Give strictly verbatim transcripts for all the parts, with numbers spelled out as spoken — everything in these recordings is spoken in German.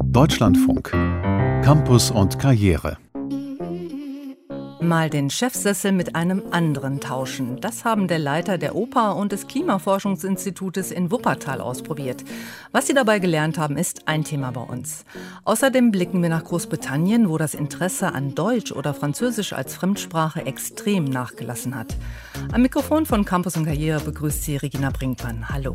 Deutschlandfunk. Campus und Karriere. Mal den Chefsessel mit einem anderen tauschen. Das haben der Leiter der Oper und des Klimaforschungsinstitutes in Wuppertal ausprobiert. Was sie dabei gelernt haben, ist ein Thema bei uns. Außerdem blicken wir nach Großbritannien, wo das Interesse an Deutsch oder Französisch als Fremdsprache extrem nachgelassen hat. Am Mikrofon von Campus und Karriere begrüßt sie Regina Brinkmann. Hallo.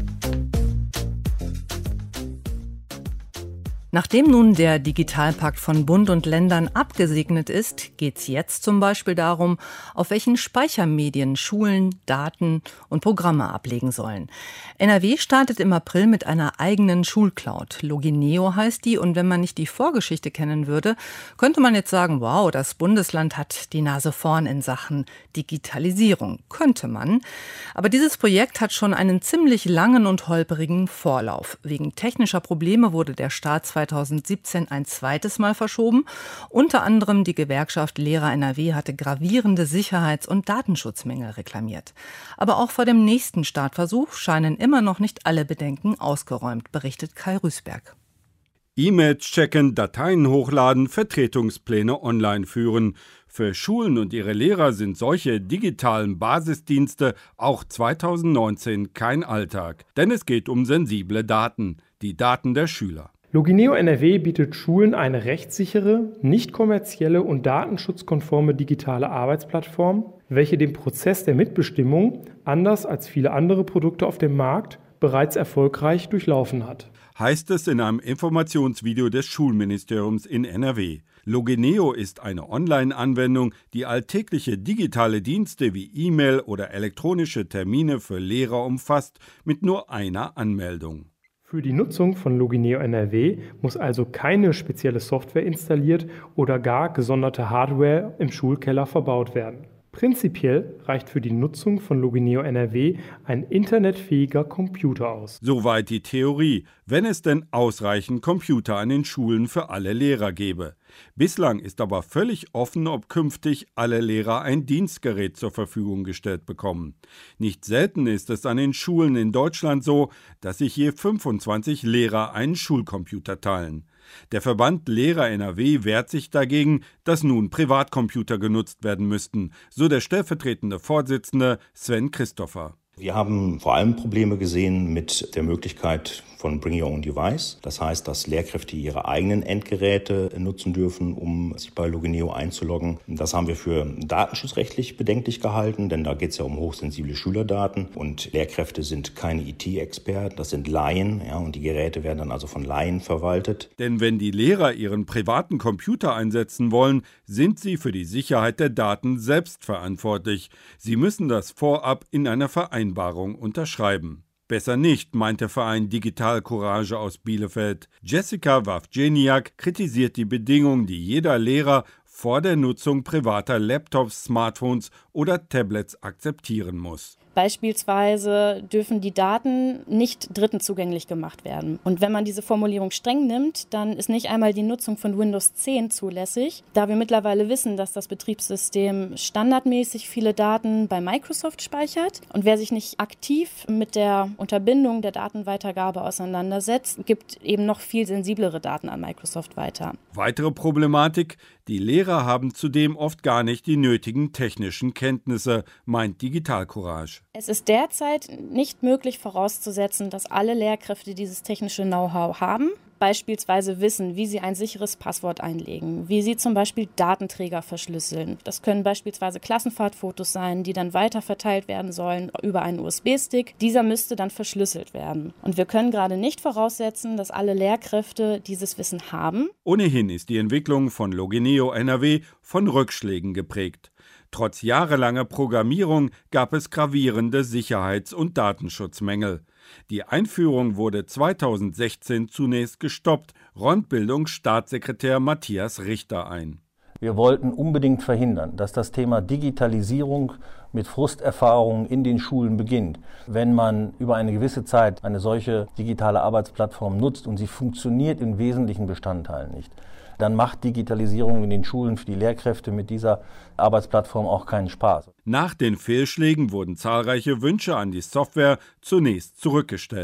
Nachdem nun der Digitalpakt von Bund und Ländern abgesegnet ist, geht es jetzt zum Beispiel darum, auf welchen Speichermedien Schulen Daten und Programme ablegen sollen. N R W startet im April mit einer eigenen Schulcloud. Logineo heißt die, und wenn man nicht die Vorgeschichte kennen würde, könnte man jetzt sagen, wow, das Bundesland hat die Nase vorn in Sachen Digitalisierung. Könnte man. Aber dieses Projekt hat schon einen ziemlich langen und holprigen Vorlauf. Wegen technischer Probleme wurde der Start zweitausendsiebzehn ein zweites Mal verschoben. Unter anderem die Gewerkschaft Lehrer N R W hatte gravierende Sicherheits- und Datenschutzmängel reklamiert. Aber auch vor dem nächsten Startversuch scheinen immer noch nicht alle Bedenken ausgeräumt, berichtet Kai Rüßberg. E-Mails checken, Dateien hochladen, Vertretungspläne online führen. Für Schulen und ihre Lehrer sind solche digitalen Basisdienste auch zweitausendneunzehn kein Alltag. Denn es geht um sensible Daten, die Daten der Schüler. Logineo N R W bietet Schulen eine rechtssichere, nicht kommerzielle und datenschutzkonforme digitale Arbeitsplattform, welche den Prozess der Mitbestimmung, anders als viele andere Produkte auf dem Markt, bereits erfolgreich durchlaufen hat. Heißt es in einem Informationsvideo des Schulministeriums in N R W. Logineo ist eine Online-Anwendung, die alltägliche digitale Dienste wie E-Mail oder elektronische Termine für Lehrer umfasst, mit nur einer Anmeldung. Für die Nutzung von Logineo N R W muss also keine spezielle Software installiert oder gar gesonderte Hardware im Schulkeller verbaut werden. Prinzipiell reicht für die Nutzung von Logineo N R W ein internetfähiger Computer aus. Soweit die Theorie, wenn es denn ausreichend Computer an den Schulen für alle Lehrer gäbe. Bislang ist aber völlig offen, ob künftig alle Lehrer ein Dienstgerät zur Verfügung gestellt bekommen. Nicht selten ist es an den Schulen in Deutschland so, dass sich je fünfundzwanzig Lehrer einen Schulcomputer teilen. Der Verband Lehrer N R W wehrt sich dagegen, dass nun Privatcomputer genutzt werden müssten, so der stellvertretende Vorsitzende Sven Christopher. Wir haben vor allem Probleme gesehen mit der Möglichkeit von Bring Your Own Device. Das heißt, dass Lehrkräfte ihre eigenen Endgeräte nutzen dürfen, um sich bei Logineo einzuloggen. Das haben wir für datenschutzrechtlich bedenklich gehalten, denn da geht es ja um hochsensible Schülerdaten und Lehrkräfte sind keine I T-Experten, das sind Laien, ja, und die Geräte werden dann also von Laien verwaltet. Denn wenn die Lehrer ihren privaten Computer einsetzen wollen, sind sie für die Sicherheit der Daten selbst verantwortlich. Sie müssen das vorab in einer Vereinbarung unterschreiben. Besser nicht, meint der Verein Digital Courage aus Bielefeld. Jessica Wawdźeniak kritisiert die Bedingungen, die jeder Lehrer vor der Nutzung privater Laptops, Smartphones oder Tablets akzeptieren muss. Beispielsweise dürfen die Daten nicht Dritten zugänglich gemacht werden. Und wenn man diese Formulierung streng nimmt, dann ist nicht einmal die Nutzung von Windows zehn zulässig, da wir mittlerweile wissen, dass das Betriebssystem standardmäßig viele Daten bei Microsoft speichert. Und wer sich nicht aktiv mit der Unterbindung der Datenweitergabe auseinandersetzt, gibt eben noch viel sensiblere Daten an Microsoft weiter. Weitere Problematik: Die Lehrer haben zudem oft gar nicht die nötigen technischen Kenntnisse, meint Digital Courage. Es ist derzeit nicht möglich vorauszusetzen, dass alle Lehrkräfte dieses technische Know-how haben. Beispielsweise wissen, wie sie ein sicheres Passwort einlegen, wie sie zum Beispiel Datenträger verschlüsseln. Das können beispielsweise Klassenfahrtfotos sein, die dann weiter verteilt werden sollen über einen U S B-Stick. Dieser müsste dann verschlüsselt werden. Und wir können gerade nicht voraussetzen, dass alle Lehrkräfte dieses Wissen haben. Ohnehin ist die Entwicklung von Logineo N R W von Rückschlägen geprägt. Trotz jahrelanger Programmierung gab es gravierende Sicherheits- und Datenschutzmängel. Die Einführung wurde zweitausendsechzehn zunächst gestoppt, räumt Bildungsstaatssekretär Matthias Richter ein. Wir wollten unbedingt verhindern, dass das Thema Digitalisierung mit Frusterfahrungen in den Schulen beginnt. Wenn man über eine gewisse Zeit eine solche digitale Arbeitsplattform nutzt und sie funktioniert in wesentlichen Bestandteilen nicht, dann macht Digitalisierung in den Schulen für die Lehrkräfte mit dieser Arbeitsplattform auch keinen Spaß. Nach den Fehlschlägen wurden zahlreiche Wünsche an die Software zunächst zurückgestellt.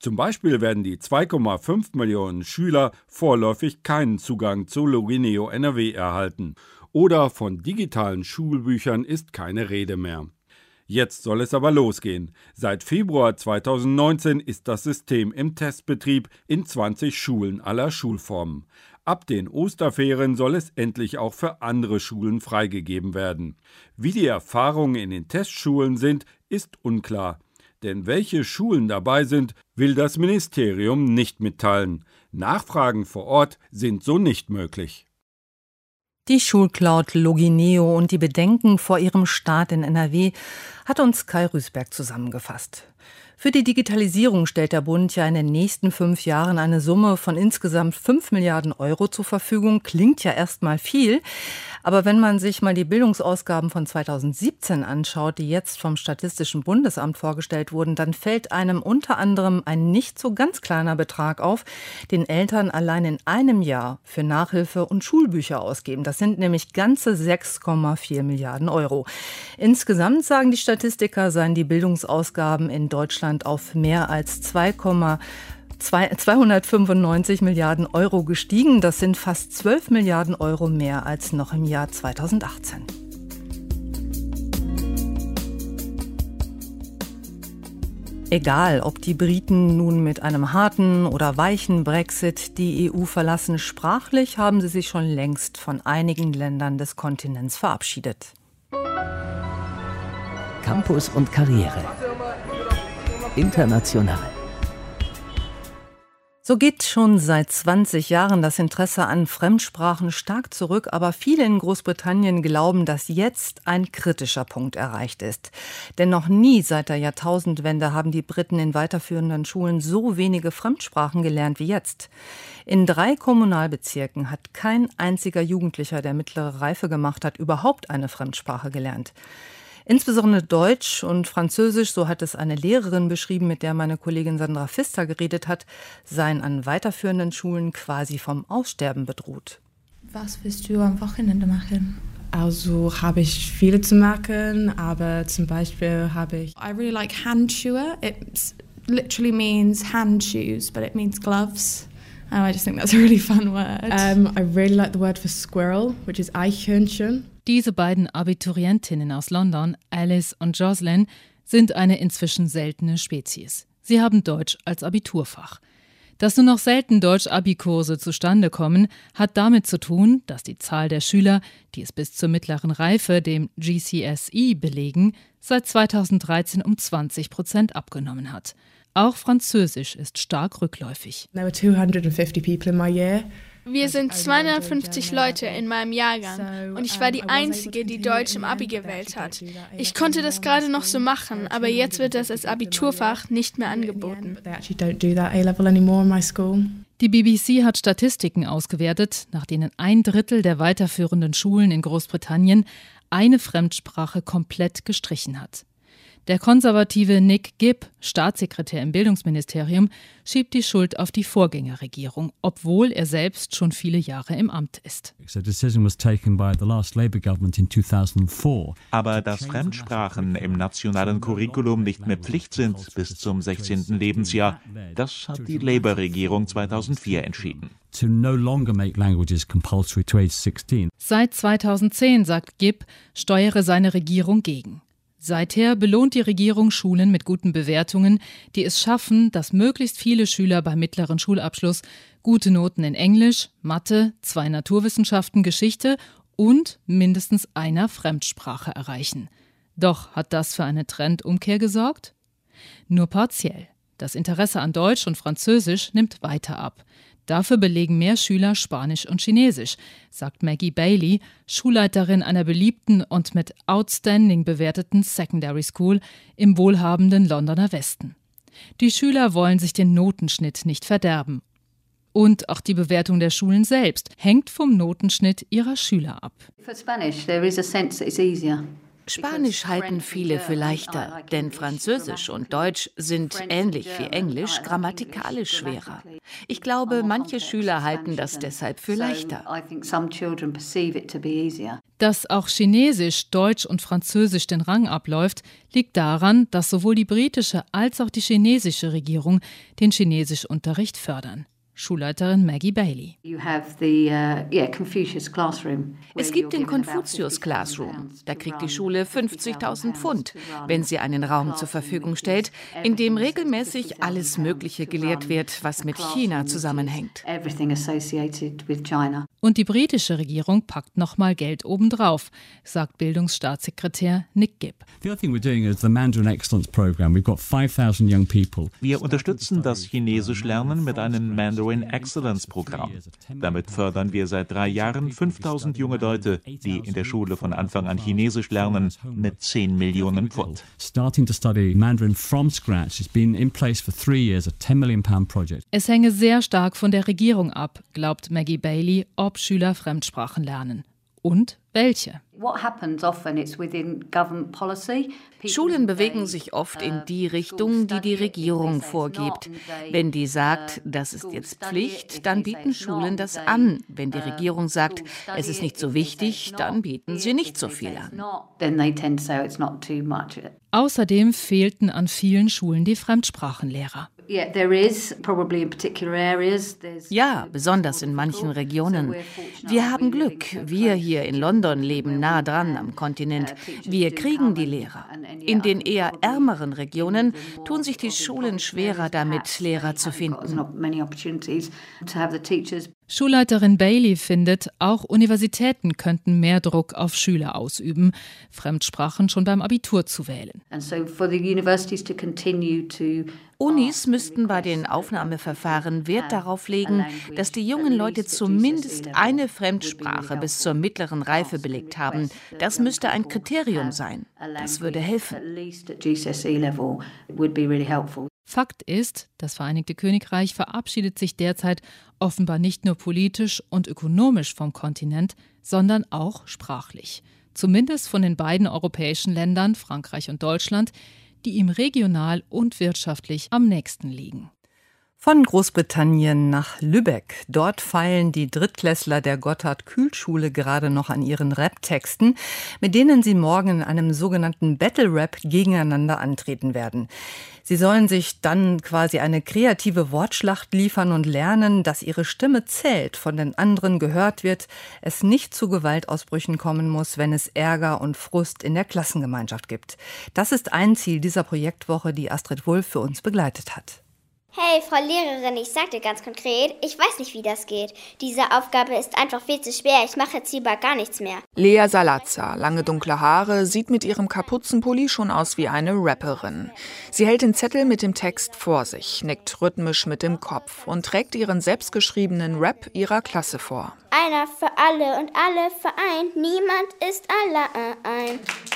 Zum Beispiel werden die zwei Komma fünf Millionen Schüler vorläufig keinen Zugang zu Logineo N R W erhalten. Oder von digitalen Schulbüchern ist keine Rede mehr. Jetzt soll es aber losgehen. Seit Februar zweitausendneunzehn ist das System im Testbetrieb in zwanzig Schulen aller Schulformen. Ab den Osterferien soll es endlich auch für andere Schulen freigegeben werden. Wie die Erfahrungen in den Testschulen sind, ist unklar. Denn welche Schulen dabei sind, will das Ministerium nicht mitteilen. Nachfragen vor Ort sind so nicht möglich. Die Schulcloud Logineo und die Bedenken vor ihrem Start in N R W hat uns Kai Rüßberg zusammengefasst. Für die Digitalisierung stellt der Bund ja in den nächsten fünf Jahren eine Summe von insgesamt fünf Milliarden Euro zur Verfügung. Klingt ja erstmal viel, aber wenn man sich mal die Bildungsausgaben von zweitausendsiebzehn anschaut, die jetzt vom Statistischen Bundesamt vorgestellt wurden, dann fällt einem unter anderem ein nicht so ganz kleiner Betrag auf, den Eltern allein in einem Jahr für Nachhilfe und Schulbücher ausgeben. Das sind nämlich ganze sechs Komma vier Milliarden Euro. Insgesamt, sagen die Statistiker, seien die Bildungsausgaben in Deutschland auf mehr als zweihundertfünfundneunzig Milliarden Euro gestiegen. Das sind fast zwölf Milliarden Euro mehr als noch im Jahr zweitausendachtzehn. Egal, ob die Briten nun mit einem harten oder weichen Brexit die E U verlassen, sprachlich haben sie sich schon längst von einigen Ländern des Kontinents verabschiedet. Campus und Karriere. International. So geht schon seit zwanzig Jahren das Interesse an Fremdsprachen stark zurück, aber viele in Großbritannien glauben, dass jetzt ein kritischer Punkt erreicht ist. Denn noch nie seit der Jahrtausendwende haben die Briten in weiterführenden Schulen so wenige Fremdsprachen gelernt wie jetzt. In drei Kommunalbezirken hat kein einziger Jugendlicher, der mittlere Reife gemacht hat, überhaupt eine Fremdsprache gelernt. Insbesondere Deutsch und Französisch, so hat es eine Lehrerin beschrieben, mit der meine Kollegin Sandra Pfister geredet hat, seien an weiterführenden Schulen quasi vom Aussterben bedroht. Was willst du am Wochenende machen? Also habe ich viele zu machen, aber zum Beispiel habe ich... I really like Handschuhe. It literally means hand shoes, but it means gloves. And I just think that's a really fun word. Um, I really like the word for squirrel, which is Eichhörnchen. Diese beiden Abiturientinnen aus London, Alice und Jocelyn, sind eine inzwischen seltene Spezies. Sie haben Deutsch als Abiturfach. Dass nur noch selten Deutsch-Abi-Kurse zustande kommen, hat damit zu tun, dass die Zahl der Schüler, die es bis zur mittleren Reife, dem G C S E, belegen, seit zweitausenddreizehn um zwanzig Prozent abgenommen hat. Auch Französisch ist stark rückläufig. There were two hundred fifty people in my year. Wir sind zweihundertfünfzig Leute in meinem Jahrgang und ich war die Einzige, die Deutsch im Abi gewählt hat. Ich konnte das gerade noch so machen, aber jetzt wird das als Abiturfach nicht mehr angeboten. Die B B C hat Statistiken ausgewertet, nach denen ein Drittel der weiterführenden Schulen in Großbritannien eine Fremdsprache komplett gestrichen hat. Der konservative Nick Gibb, Staatssekretär im Bildungsministerium, schiebt die Schuld auf die Vorgängerregierung, obwohl er selbst schon viele Jahre im Amt ist. Aber dass Fremdsprachen im nationalen Curriculum nicht mehr Pflicht sind bis zum sechzehnten Lebensjahr, das hat die Labour-Regierung zweitausendvier entschieden. Seit zweitausendzehn, sagt Gibb, steuere seine Regierung gegen. Seither belohnt die Regierung Schulen mit guten Bewertungen, die es schaffen, dass möglichst viele Schüler beim mittleren Schulabschluss gute Noten in Englisch, Mathe, zwei Naturwissenschaften, Geschichte und mindestens einer Fremdsprache erreichen. Doch hat das für eine Trendumkehr gesorgt? Nur partiell. Das Interesse an Deutsch und Französisch nimmt weiter ab. Dafür belegen mehr Schüler Spanisch und Chinesisch, sagt Maggie Bailey, Schulleiterin einer beliebten und mit Outstanding bewerteten Secondary School im wohlhabenden Londoner Westen. Die Schüler wollen sich den Notenschnitt nicht verderben. Und auch die Bewertung der Schulen selbst hängt vom Notenschnitt ihrer Schüler ab. For Spanish, there is a sense that it's easier. Spanisch halten viele für leichter, denn Französisch und Deutsch sind ähnlich wie Englisch grammatikalisch schwerer. Ich glaube, manche Schüler halten das deshalb für leichter. Dass auch Chinesisch, Deutsch und Französisch den Rang abläuft, liegt daran, dass sowohl die britische als auch die chinesische Regierung den Chinesischunterricht fördern. Schulleiterin Maggie Bailey. Es gibt den Confucius Classroom. Da kriegt die Schule fünfzigtausend Pfund, wenn sie einen Raum zur Verfügung stellt, in dem regelmäßig alles Mögliche gelehrt wird, was mit China zusammenhängt. Und die britische Regierung packt nochmal Geld obendrauf, sagt Bildungsstaatssekretär Nick Gibb. Wir unterstützen das Chinesischlernen mit einem Mandarin Excellence Programm. Damit fördern wir seit drei Jahren fünftausend junge Leute, die in der Schule von Anfang an Chinesisch lernen, mit zehn Millionen Pfund. Es hänge sehr stark von der Regierung ab, glaubt Maggie Bailey, ob Schüler Fremdsprachen lernen. Und welche? Schulen bewegen sich oft in die Richtung, die die Regierung vorgibt. Wenn die sagt, das ist jetzt Pflicht, dann bieten Schulen das an. Wenn die Regierung sagt, es ist nicht so wichtig, dann bieten sie nicht so viel an. Außerdem fehlten an vielen Schulen die Fremdsprachenlehrer. Ja, besonders in manchen Regionen. Wir haben Glück. Wir hier in London leben nah dran am Kontinent. Wir kriegen die Lehrer. In den eher ärmeren Regionen tun sich die Schulen schwerer damit, Lehrer zu finden. Schulleiterin Bailey findet, auch Universitäten könnten mehr Druck auf Schüler ausüben, Fremdsprachen schon beim Abitur zu wählen. Unis müssten bei den Aufnahmeverfahren Wert darauf legen, dass die jungen Leute zumindest eine Fremdsprache bis zur mittleren Reife belegt haben. Das müsste ein Kriterium sein. Das würde helfen. Fakt ist, das Vereinigte Königreich verabschiedet sich derzeit offenbar nicht nur politisch und ökonomisch vom Kontinent, sondern auch sprachlich. Zumindest von den beiden europäischen Ländern, Frankreich und Deutschland, die ihm regional und wirtschaftlich am nächsten liegen. Von Großbritannien nach Lübeck. Dort feilen die Drittklässler der Gotthard-Kühl-Schule gerade noch an ihren Rap-Texten, mit denen sie morgen in einem sogenannten Battle-Rap gegeneinander antreten werden. Sie sollen sich dann quasi eine kreative Wortschlacht liefern und lernen, dass ihre Stimme zählt, von den anderen gehört wird, es nicht zu Gewaltausbrüchen kommen muss, wenn es Ärger und Frust in der Klassengemeinschaft gibt. Das ist ein Ziel dieser Projektwoche, die Astrid Wulff für uns begleitet hat. Hey, Frau Lehrerin, ich sag dir ganz konkret, ich weiß nicht, wie das geht. Diese Aufgabe ist einfach viel zu schwer, ich mache jetzt lieber gar nichts mehr. Lea Salazar, lange dunkle Haare, sieht mit ihrem Kapuzenpulli schon aus wie eine Rapperin. Sie hält den Zettel mit dem Text vor sich, nickt rhythmisch mit dem Kopf und trägt ihren selbstgeschriebenen Rap ihrer Klasse vor. Einer für alle und alle vereint, niemand ist allein.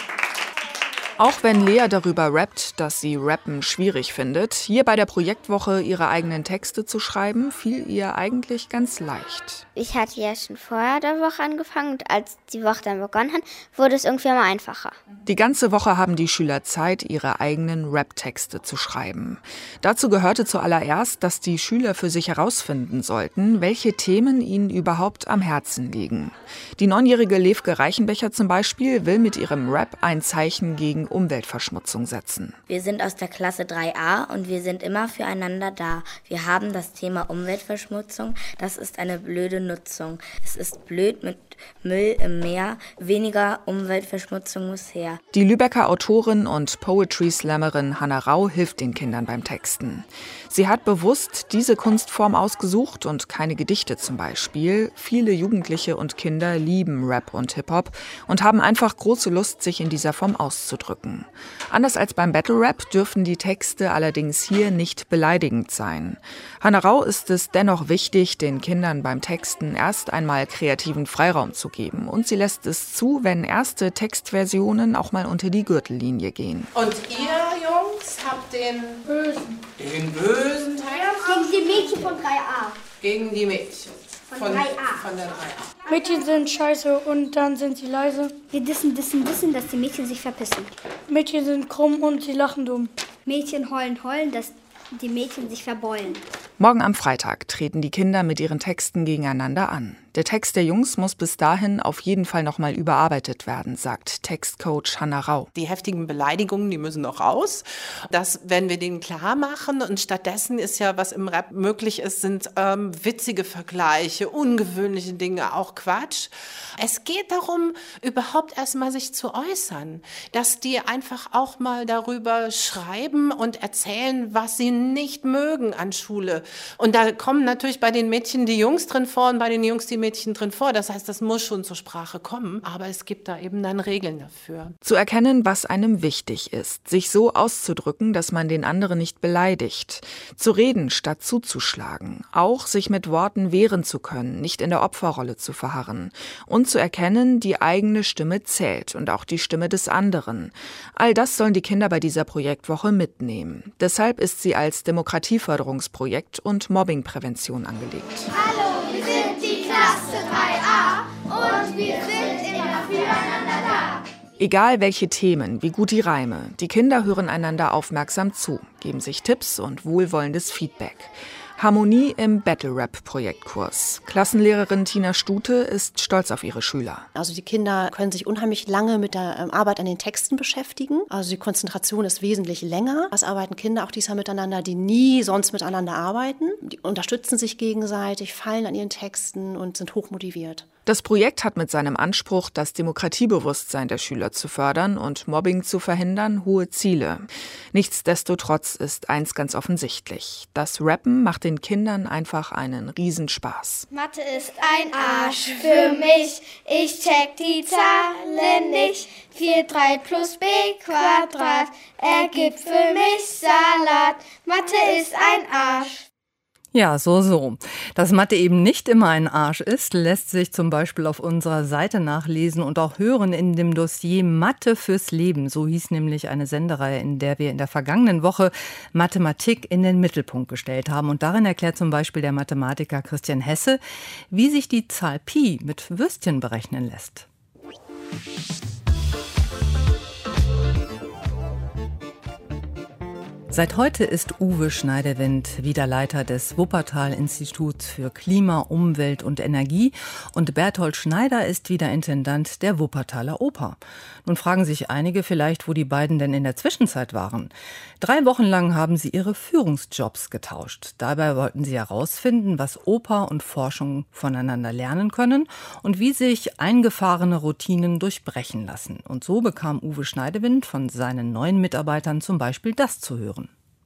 Auch wenn Lea darüber rappt, dass sie Rappen schwierig findet, hier bei der Projektwoche ihre eigenen Texte zu schreiben, fiel ihr eigentlich ganz leicht. Ich hatte ja schon vor der Woche angefangen und als die Woche dann begonnen hat, wurde es irgendwie immer einfacher. Die ganze Woche haben die Schüler Zeit, ihre eigenen Rap-Texte zu schreiben. Dazu gehörte zuallererst, dass die Schüler für sich herausfinden sollten, welche Themen ihnen überhaupt am Herzen liegen. Die neunjährige Levke Reichenbecher zum Beispiel will mit ihrem Rap ein Zeichen gegen Umweltverschmutzung setzen. Wir sind aus der Klasse drei a und wir sind immer füreinander da. Wir haben das Thema Umweltverschmutzung. Das ist eine blöde Nutzung. Es ist blöd mit Müll im Meer. Weniger Umweltverschmutzung muss her. Die Lübecker Autorin und Poetry-Slammerin Hanna Rau hilft den Kindern beim Texten. Sie hat bewusst diese Kunstform ausgesucht und keine Gedichte zum Beispiel. Viele Jugendliche und Kinder lieben Rap und Hip-Hop und haben einfach große Lust, sich in dieser Form auszudrücken. Anders als beim Battle Rap dürfen die Texte allerdings hier nicht beleidigend sein. Hanna Rau ist es dennoch wichtig, den Kindern beim Texten erst einmal kreativen Freiraum zu geben. Und sie lässt es zu, wenn erste Textversionen auch mal unter die Gürtellinie gehen. Und ihr, Jungs, habt den bösen, den bösen Teil? Gegen die Mädchen von drei a. Gegen die Mädchen. Von drei A. Von der drei A. Mädchen sind scheiße und dann sind sie leise. Wir dissen, dissen, dissen, dass die Mädchen sich verpissen. Mädchen sind krumm und sie lachen dumm. Mädchen heulen, heulen, dass die Mädchen sich verbeulen. Morgen am Freitag treten die Kinder mit ihren Texten gegeneinander an. Der Text der Jungs muss bis dahin auf jeden Fall nochmal überarbeitet werden, sagt Textcoach Hanna Rau. Die heftigen Beleidigungen, die müssen noch raus. Das werden wir denen klar machen. Und stattdessen ist ja, was im Rap möglich ist, sind ähm, witzige Vergleiche, ungewöhnliche Dinge, auch Quatsch. Es geht darum, überhaupt erstmal sich zu äußern. Dass die einfach auch mal darüber schreiben und erzählen, was sie nicht mögen an Schule. Und da kommen natürlich bei den Mädchen die Jungs drin vor und bei den Jungs die Mädchen drin vor. Das heißt, das muss schon zur Sprache kommen. Aber es gibt da eben dann Regeln dafür. Zu erkennen, was einem wichtig ist. Sich so auszudrücken, dass man den anderen nicht beleidigt. Zu reden, statt zuzuschlagen. Auch sich mit Worten wehren zu können, nicht in der Opferrolle zu verharren. Und zu erkennen, die eigene Stimme zählt und auch die Stimme des anderen. All das sollen die Kinder bei dieser Projektwoche mitnehmen. Deshalb ist sie als Demokratieförderungsprojekt und Mobbingprävention angelegt. Hallo, wir sind die Klasse drei A und wir sind immer füreinander da. Egal welche Themen, wie gut die Reime, die Kinder hören einander aufmerksam zu, geben sich Tipps und wohlwollendes Feedback. Harmonie im Battle-Rap-Projektkurs. Klassenlehrerin Tina Stute ist stolz auf ihre Schüler. Also die Kinder können sich unheimlich lange mit der Arbeit an den Texten beschäftigen. Also die Konzentration ist wesentlich länger. Es arbeiten Kinder auch diesmal miteinander, die nie sonst miteinander arbeiten. Die unterstützen sich gegenseitig, fallen an ihren Texten und sind hochmotiviert. Das Projekt hat mit seinem Anspruch, das Demokratiebewusstsein der Schüler zu fördern und Mobbing zu verhindern, hohe Ziele. Nichtsdestotrotz ist eins ganz offensichtlich. Das Rappen macht den Kindern einfach einen Riesenspaß. Mathe ist ein Arsch für mich. Ich check die Zahlen nicht. vier, drei plus b Quadrat ergibt für mich Salat. Mathe ist ein Arsch. Ja, so, so. Dass Mathe eben nicht immer ein Arsch ist, lässt sich zum Beispiel auf unserer Seite nachlesen und auch hören in dem Dossier Mathe fürs Leben. So hieß nämlich eine Sendereihe, in der wir in der vergangenen Woche Mathematik in den Mittelpunkt gestellt haben. Und darin erklärt zum Beispiel der Mathematiker Christian Hesse, wie sich die Zahl Pi mit Würstchen berechnen lässt. Seit heute ist Uwe Schneidewind wieder Leiter des Wuppertal-Instituts für Klima, Umwelt und Energie und Berthold Schneider ist wieder Intendant der Wuppertaler Oper. Nun fragen sich einige vielleicht, wo die beiden denn in der Zwischenzeit waren. Drei Wochen lang haben sie ihre Führungsjobs getauscht. Dabei wollten sie herausfinden, was Oper und Forschung voneinander lernen können und wie sich eingefahrene Routinen durchbrechen lassen. Und so bekam Uwe Schneidewind von seinen neuen Mitarbeitern zum Beispiel das zu hören.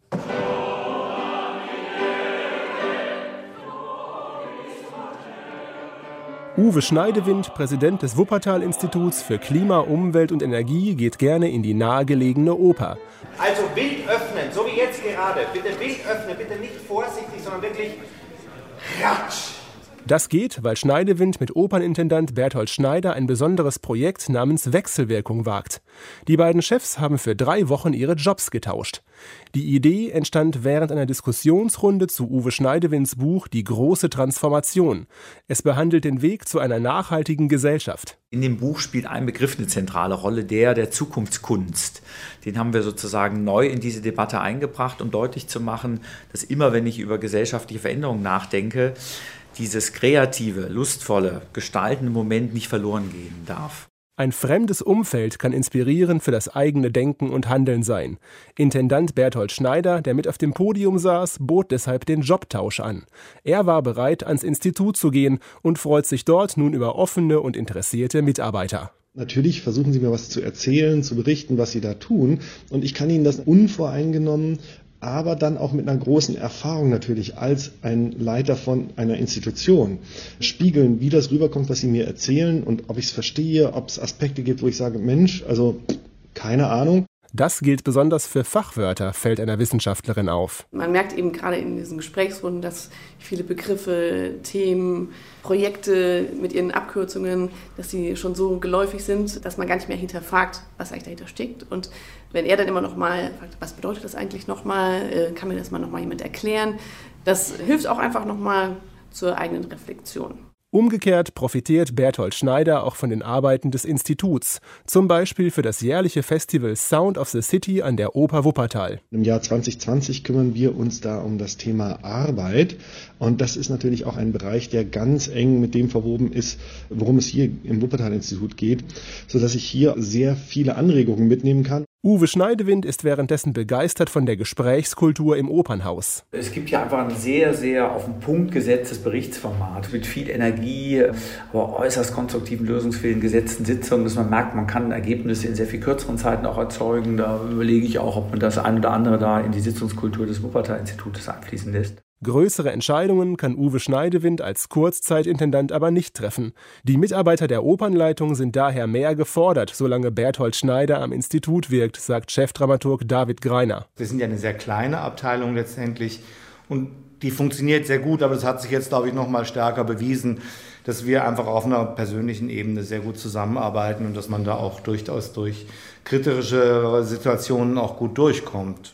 Uwe Schneidewind, Präsident des Wuppertal-Instituts für Klima, Umwelt und Energie, geht gerne in die nahegelegene Oper. Also Bild öffnen, so wie jetzt gerade. Bitte Bild öffnen, bitte nicht vorsichtig, sondern wirklich ratsch. Das geht, weil Schneidewind mit Opernintendant Berthold Schneider ein besonderes Projekt namens Wechselwirkung wagt. Die beiden Chefs haben für drei Wochen ihre Jobs getauscht. Die Idee entstand während einer Diskussionsrunde zu Uwe Schneidewinds Buch Die große Transformation. Es behandelt den Weg zu einer nachhaltigen Gesellschaft. In dem Buch spielt ein Begriff eine zentrale Rolle, der der Zukunftskunst. Den haben wir sozusagen neu in diese Debatte eingebracht, um deutlich zu machen, dass immer, wenn ich über gesellschaftliche Veränderungen nachdenke, dieses kreative, lustvolle, gestaltende Moment nicht verloren gehen darf. Ein fremdes Umfeld kann inspirierend für das eigene Denken und Handeln sein. Intendant Berthold Schneider, der mit auf dem Podium saß, bot deshalb den Jobtausch an. Er war bereit, ans Institut zu gehen und freut sich dort nun über offene und interessierte Mitarbeiter. Natürlich versuchen Sie mir was zu erzählen, zu berichten, was Sie da tun. Und ich kann Ihnen das unvoreingenommen, aber dann auch mit einer großen Erfahrung natürlich als ein Leiter von einer Institution spiegeln, wie das rüberkommt, was Sie mir erzählen und ob ich es verstehe, ob es Aspekte gibt, wo ich sage, Mensch, also keine Ahnung. Das gilt besonders für Fachwörter, fällt einer Wissenschaftlerin auf. Man merkt eben gerade in diesen Gesprächsrunden, dass viele Begriffe, Themen, Projekte mit ihren Abkürzungen, dass sie schon so geläufig sind, dass man gar nicht mehr hinterfragt, was eigentlich dahinter steckt. Und wenn er dann immer noch mal fragt, was bedeutet das eigentlich nochmal, kann mir das mal noch mal jemand erklären, das hilft auch einfach noch mal zur eigenen Reflexion. Umgekehrt profitiert Berthold Schneider auch von den Arbeiten des Instituts, zum Beispiel für das jährliche Festival Sound of the City an der Oper Wuppertal. Im Jahr zwanzig zwanzig kümmern wir uns da um das Thema Arbeit und das ist natürlich auch ein Bereich, der ganz eng mit dem verwoben ist, worum es hier im Wuppertal-Institut geht, sodass ich hier sehr viele Anregungen mitnehmen kann. Uwe Schneidewind ist währenddessen begeistert von der Gesprächskultur im Opernhaus. Es gibt ja einfach ein sehr, sehr auf den Punkt gesetztes Berichtsformat mit viel Energie, aber äußerst konstruktiven, lösungsfähigen, gesetzten Sitzungen, dass man merkt, man kann Ergebnisse in sehr viel kürzeren Zeiten auch erzeugen. Da überlege ich auch, ob man das ein oder andere da in die Sitzungskultur des Wuppertal-Institutes einfließen lässt. Größere Entscheidungen kann Uwe Schneidewind als Kurzzeitintendant aber nicht treffen. Die Mitarbeiter der Opernleitung sind daher mehr gefordert, solange Berthold Schneider am Institut wirkt, sagt Chefdramaturg David Greiner. Wir sind ja eine sehr kleine Abteilung letztendlich und die funktioniert sehr gut, aber es hat sich jetzt, glaube ich, noch mal stärker bewiesen, dass wir einfach auf einer persönlichen Ebene sehr gut zusammenarbeiten und dass man da auch durchaus durch kritische Situationen auch gut durchkommt.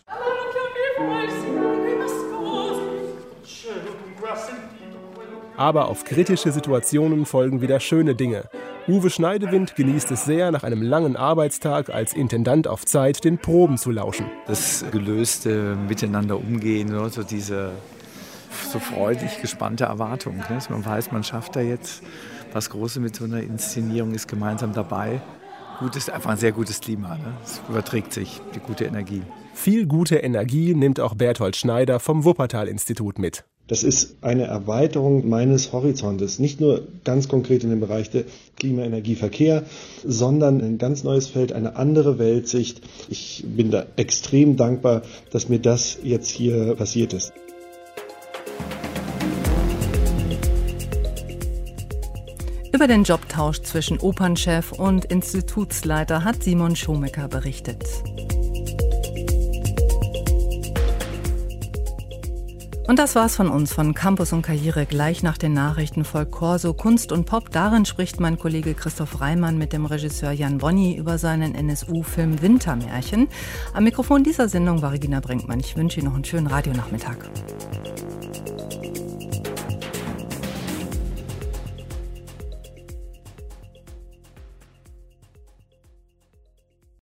Aber auf kritische Situationen folgen wieder schöne Dinge. Uwe Schneidewind genießt es sehr, nach einem langen Arbeitstag als Intendant auf Zeit den Proben zu lauschen. Das gelöste Miteinander umgehen, so diese so freudig gespannte Erwartung. Dass man weiß, man schafft da jetzt was Großes mit so einer Inszenierung, ist gemeinsam dabei. Gut, ist einfach ein sehr gutes Klima. Es überträgt sich, die gute Energie. Viel gute Energie nimmt auch Berthold Schneider vom Wuppertal-Institut mit. Das ist eine Erweiterung meines Horizontes, nicht nur ganz konkret in dem Bereich der Klima, Energie, Verkehr, sondern ein ganz neues Feld, eine andere Weltsicht. Ich bin da extrem dankbar, dass mir das jetzt hier passiert ist. Über den Jobtausch zwischen Opernchef und Institutsleiter hat Simon Schomecker berichtet. Und das war's von uns, von Campus und Karriere. Gleich nach den Nachrichten folgt Corso Kunst und Pop. Darin spricht mein Kollege Christoph Reimann mit dem Regisseur Jan Bonny über seinen N S U-Film Wintermärchen. Am Mikrofon dieser Sendung war Regina Brinkmann. Ich wünsche Ihnen noch einen schönen Radionachmittag.